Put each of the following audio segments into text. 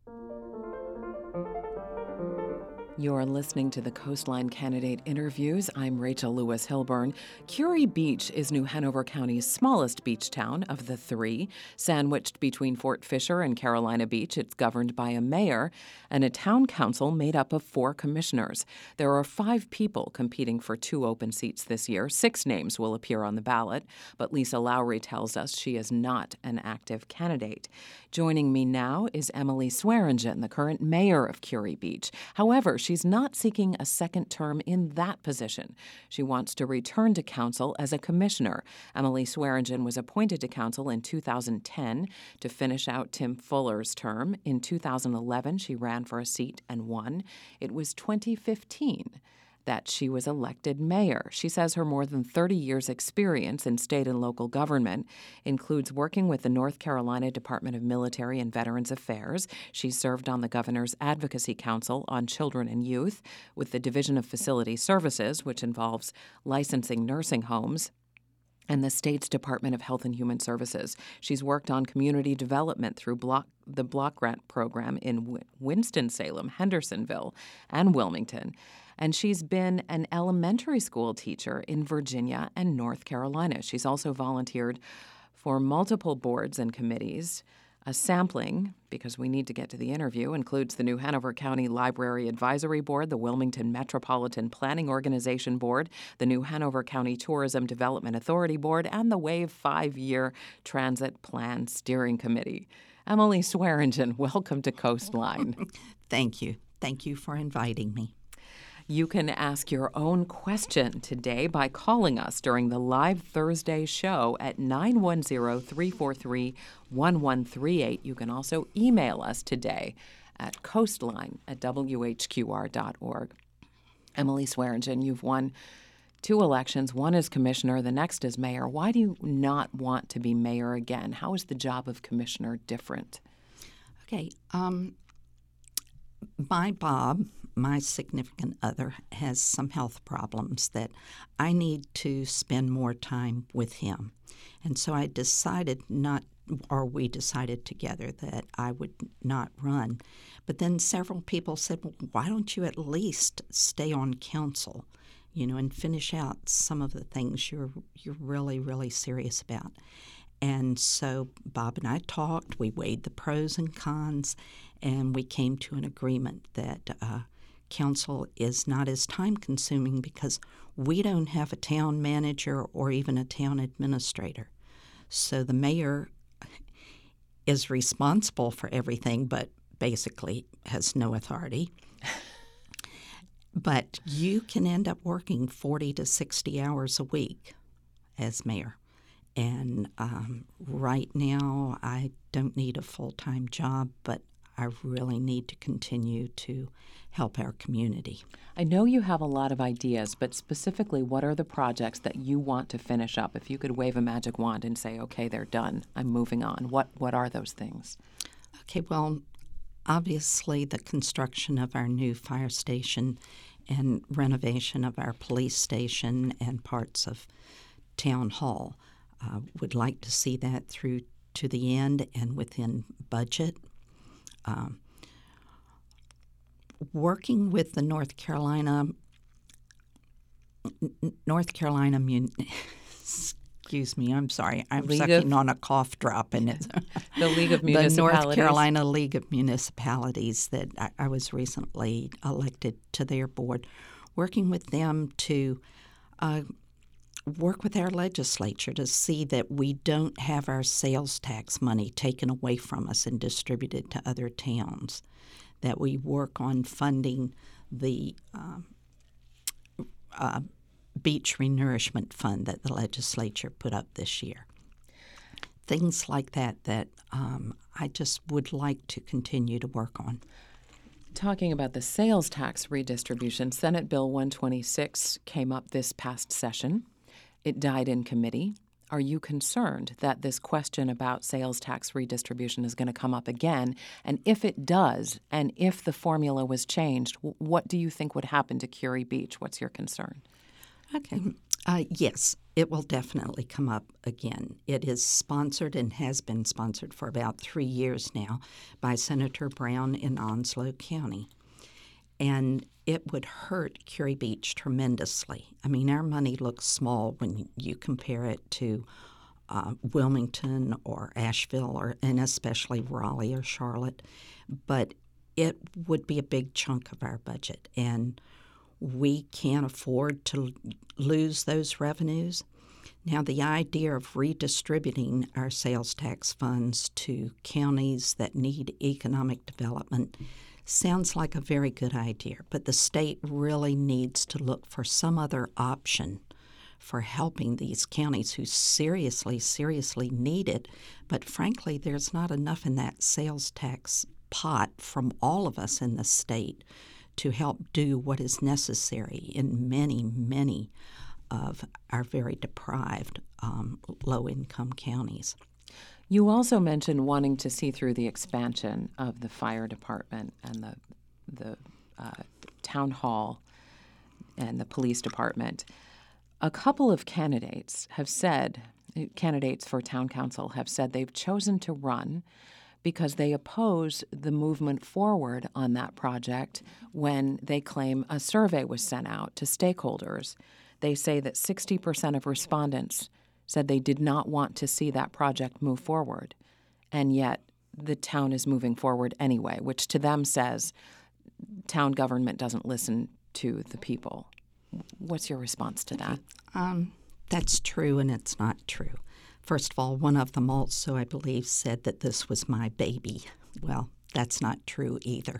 You're listening to the Coastline Candidate Interviews. I'm Rachel Lewis Hilburn. Curie Beach is New Hanover County's smallest beach town of the three. Sandwiched between Fort Fisher and Carolina Beach, it's governed by a mayor and a town council made up of 4 commissioners. There are 5 people competing for 2 open seats this year. 6 names will appear on the ballot, but Lisa Lowry tells us she is not an active candidate. Joining me now is Emily Swearingen, the current mayor of Curie Beach. However, she's not seeking a second term in that position. She wants to return to council as a commissioner. Emily Swearingen was appointed to council in 2010 to finish out Tim Fuller's term. In 2011, she ran for a seat and won. It was 2015 that she was elected mayor. She says her more than 30 years' experience in state and local government includes working with the North Carolina Department of Military and Veterans Affairs. She served on the Governor's Advocacy Council on Children and Youth, with the Division of Facility Services, which involves licensing nursing homes, and the state's Department of Health and Human Services. She's worked on community development through the Block Grant Program in Winston-Salem, Hendersonville, and Wilmington. And she's been an elementary school teacher in Virginia and North Carolina. She's also volunteered for multiple boards and committees. A sampling, because we need to get to the interview, includes the New Hanover County Library Advisory Board, the Wilmington Metropolitan Planning Organization Board, the New Hanover County Tourism Development Authority Board, and the WAVE 5-Year Transit Plan Steering Committee. Emily Swearingen, welcome to Coastline. Thank you. Thank you for inviting me. You can ask your own question today by calling us during the live Thursday show at 910-343-1138. You can also email us today at coastline@whqr.org. Emily Swearingen, you've won 2 elections. One as commissioner, the next as mayor. Why do you not want to be mayor again? How is the job of commissioner different? Okay. Bob, my significant other, has some health problems that I need to spend more time with him. And so we decided together that I would not run. But then several people said, well, why don't you at least stay on council, and finish out some of the things you're really, really serious about. And so Bob and I talked, we weighed the pros and cons, and we came to an agreement that council is not as time-consuming because we don't have a town manager or even a town administrator. So the mayor is responsible for everything, but basically has no authority. But you can end up working 40 to 60 hours a week as mayor. And right now, I don't need a full-time job, but I really need to continue to help our community. I know you have a lot of ideas, but specifically, what are the projects that you want to finish up? If you could wave a magic wand and say, okay, they're done, I'm moving on, what are those things? Okay, well, obviously the construction of our new fire station and renovation of our police station and parts of town hall. Would like to see that through to the end and within budget. Working with the North Carolina excuse me, I'm sorry, I'm sucking on a cough drop, and it's the League of Municipalities. The North Carolina League of Municipalities that I was recently elected to their board. Working with them to work with our legislature to see that we don't have our sales tax money taken away from us and distributed to other towns, that we work on funding the beach renourishment fund that the legislature put up this year. Things like that I just would like to continue to work on. Talking about the sales tax redistribution, Senate Bill 126 came up this past session. It died in committee. Are you concerned that this question about sales tax redistribution is going to come up again? And if it does, and if the formula was changed, what do you think would happen to Curie Beach? What's your concern? Okay. Yes, it will definitely come up again. It is sponsored and has been sponsored for about 3 years now by Senator Brown in Onslow County. And it would hurt Curie Beach tremendously. I mean, our money looks small when you compare it to Wilmington or Asheville and especially Raleigh or Charlotte. But it would be a big chunk of our budget, and we can't afford to lose those revenues. Now, the idea of redistributing our sales tax funds to counties that need economic development sounds like a very good idea, but the state really needs to look for some other option for helping these counties who seriously need it. But frankly, there's not enough in that sales tax pot from all of us in the state to help do what is necessary in many of our very deprived low-income counties. You also mentioned wanting to see through the expansion of the fire department and the town hall and the police department. A couple of candidates for town council have said they've chosen to run because they oppose the movement forward on that project when they claim a survey was sent out to stakeholders. They say that 60% of respondents said they did not want to see that project move forward, and yet the town is moving forward anyway, which to them says town government doesn't listen to the people. What's your response to that? That's true, and it's not true. First of all, one of them also, I believe, said that this was my baby. Well, that's not true either.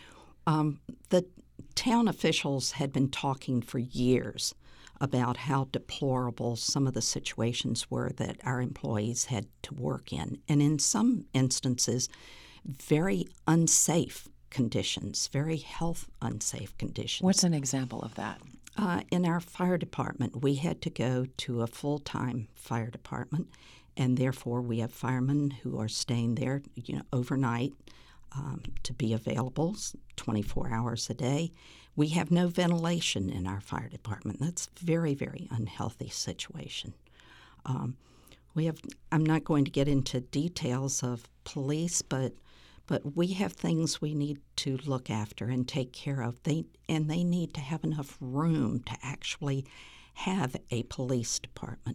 The town officials had been talking for years about how deplorable some of the situations were that our employees had to work in, and in some instances, very unsafe conditions, very health unsafe conditions. What's an example of that? In our fire department, we had to go to a full-time fire department, and therefore we have firemen who are staying there, overnight to be available 24 hours a day. We have no ventilation in our fire department. That's a very, very unhealthy situation. I'm not going to get into details of police, but we have things we need to look after and take care of. They need to have enough room to actually have a police department.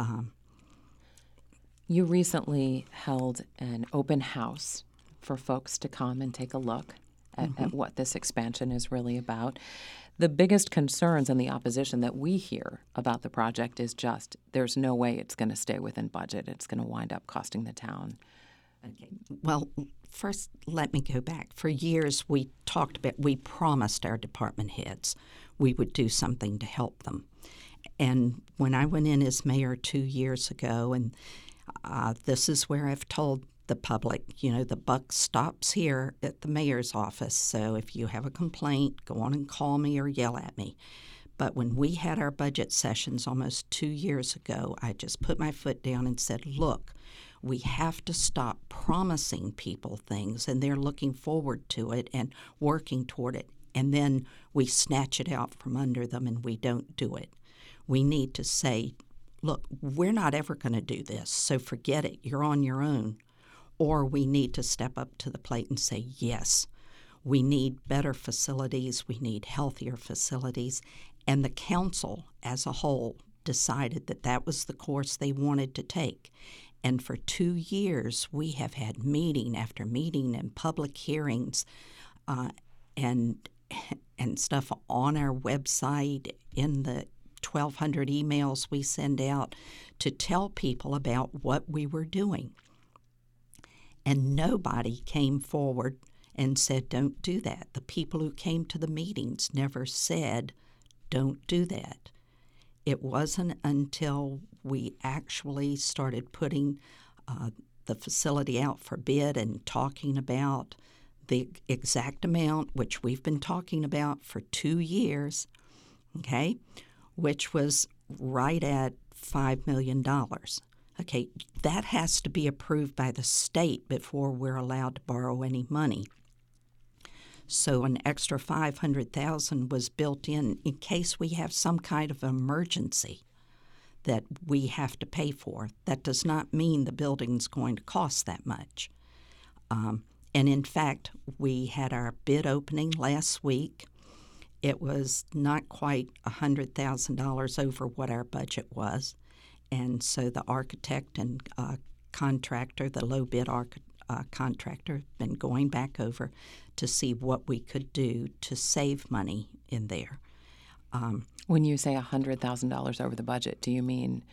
You recently held an open house for folks to come and take a look at what this expansion is really about. The biggest concerns and the opposition that we hear about the project is just there's no way it's going to stay within budget. It's going to wind up costing the town. Okay. Well, first, let me go back. For years, we promised our department heads we would do something to help them. And when I went in as mayor 2 years ago, and this is where I've told the public, the buck stops here at the mayor's office. So if you have a complaint, go on and call me or yell at me. But when we had our budget sessions almost 2 years ago, I just put my foot down and said, look, we have to stop promising people things, and they're looking forward to it and working toward it, and then we snatch it out from under them and we don't do it. We need to say, look, we're not ever going to do this, so forget it. You're on your own. Or we need to step up to the plate and say, yes, we need better facilities, we need healthier facilities, and the council as a whole decided that that was the course they wanted to take. And for 2 years, we have had meeting after meeting and public hearings and stuff on our website, in the 1,200 emails we send out to tell people about what we were doing. And nobody came forward and said, don't do that. The people who came to the meetings never said, don't do that. It wasn't until we actually started putting the facility out for bid and talking about the exact amount, which we've been talking about for 2 years, okay, which was right at $5 million. Okay, that has to be approved by the state before we're allowed to borrow any money. So an extra $500,000 was built in case we have some kind of emergency. that we have to pay for. That does not mean the building's going to cost that much. And in fact, we had our bid opening last week. It was not quite $100,000 over what our budget was. And so the architect and contractor, the low bid contractor, have been going back over to see what we could do to save money in there. When you say $100,000 over the budget, do you mean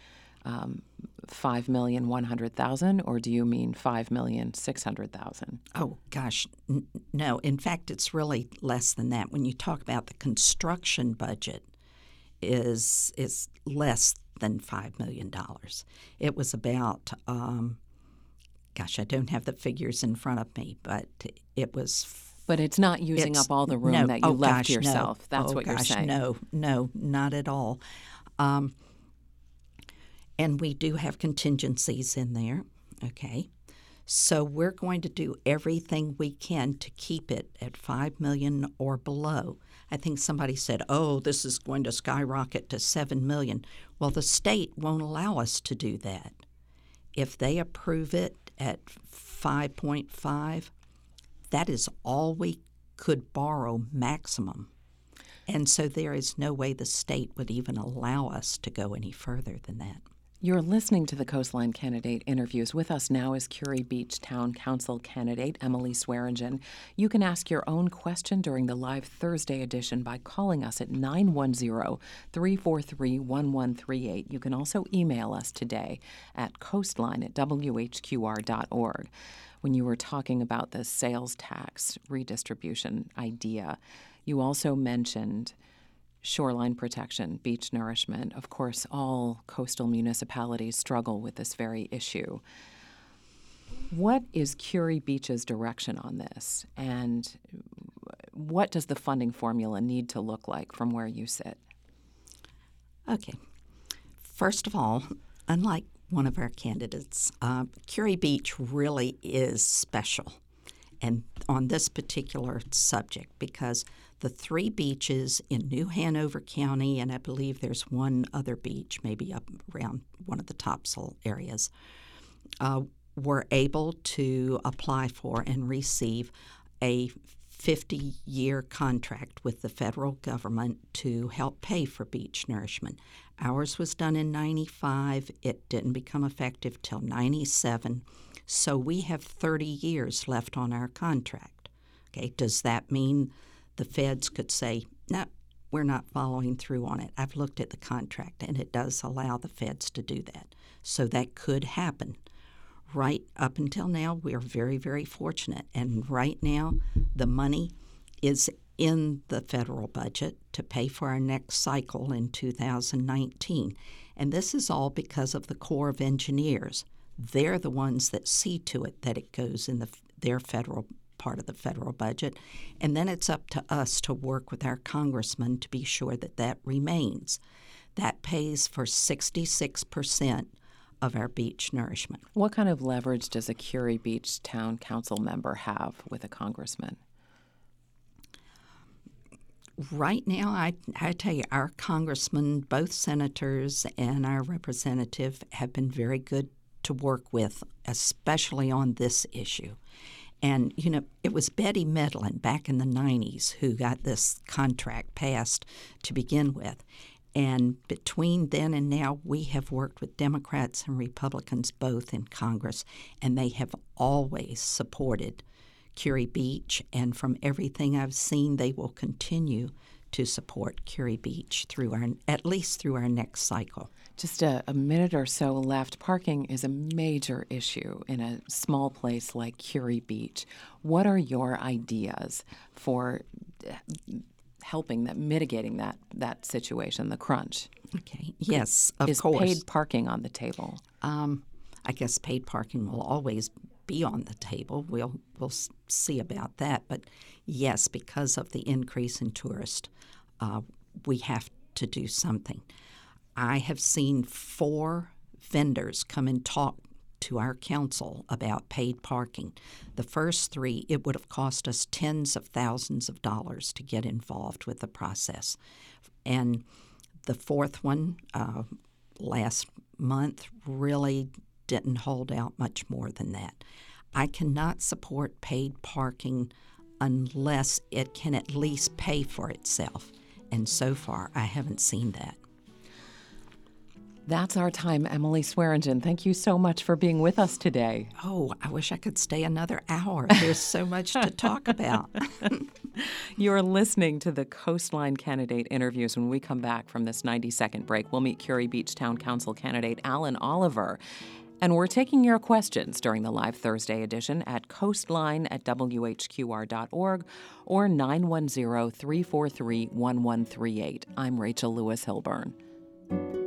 $5,100,000 or do you mean $5,600,000? Oh, gosh, no. In fact, it's really less than that. When you talk about the construction budget is less than $5 million. It was about, I don't have the figures in front of me, but it was. But it's not using up all the room that you left to yourself. No. That's what you're saying. No, not at all. And we do have contingencies in there, okay? So we're going to do everything we can to keep it at $5 million or below. I think somebody said, this is going to skyrocket to $7 million. Well, the state won't allow us to do that. If they approve it at 5.5, that is all we could borrow maximum. And so there is no way the state would even allow us to go any further than that. You're listening to the Coastline Candidate Interviews. With us now is Curie Beach Town Council candidate Emily Swearingen. You can ask your own question during the live Thursday edition by calling us at 910-343-1138. You can also email us today at coastline@whqr.org. When you were talking about the sales tax redistribution idea, you also mentioned shoreline protection, beach nourishment. Of course, all coastal municipalities struggle with this very issue. What is Curie Beach's direction on this? And what does the funding formula need to look like from where you sit? Okay. First of all, unlike one of our candidates, Curie Beach really is special and on this particular subject because the three beaches in New Hanover County, and I believe there's one other beach, maybe up around one of the Topsail areas, were able to apply for and receive a 50-year contract with the federal government to help pay for beach nourishment. Ours was done in 95. It didn't become effective till 97. So we have 30 years left on our contract. Okay, does that mean the feds could say, no, we're not following through on it? I've looked at the contract, and it does allow the feds to do that. So that could happen. Right up until now, we're very, very fortunate. And right now, the money is in the federal budget to pay for our next cycle in 2019. And this is all because of the Corps of Engineers. They're the ones that see to it that it goes in their federal part of the federal budget. And then it's up to us to work with our congressman to be sure that that remains. That pays for 66% of our beach nourishment. What kind of leverage does a Curie Beach Town Council member have with a congressman? Right now, I tell you, our congressmen, both senators and our representative, have been very good to work with, especially on this issue. And, it was Betty Medlin back in the 90s who got this contract passed to begin with. And between then and now, we have worked with Democrats and Republicans both in Congress, and they have always supported Curie Beach. And from everything I've seen, they will continue to support Curie Beach at least through our next cycle. Just a minute or so left. Parking is a major issue in a small place like Curie Beach. What are your ideas for mitigating that situation, the crunch? Okay. Yes, of course. Is paid parking on the table? I guess paid parking will always be on the table. We'll see about that. But yes, because of the increase in tourists, we have to do something. I have seen 4 vendors come and talk to our council about paid parking. The first 3, it would have cost us tens of thousands of dollars to get involved with the process. And the fourth one, last month really didn't hold out much more than that. I cannot support paid parking unless it can at least pay for itself. And so far, I haven't seen that. That's our time, Emily Swearingen. Thank you so much for being with us today. Oh, I wish I could stay another hour. There's so much to talk about. You're listening to the Coastline Candidate Interviews. When we come back from this 90-second break, we'll meet Curie Beach Town Council candidate Alan Oliver. And we're taking your questions during the live Thursday edition at coastline@whqr.org or 910-343-1138. I'm Rachel Lewis Hilburn.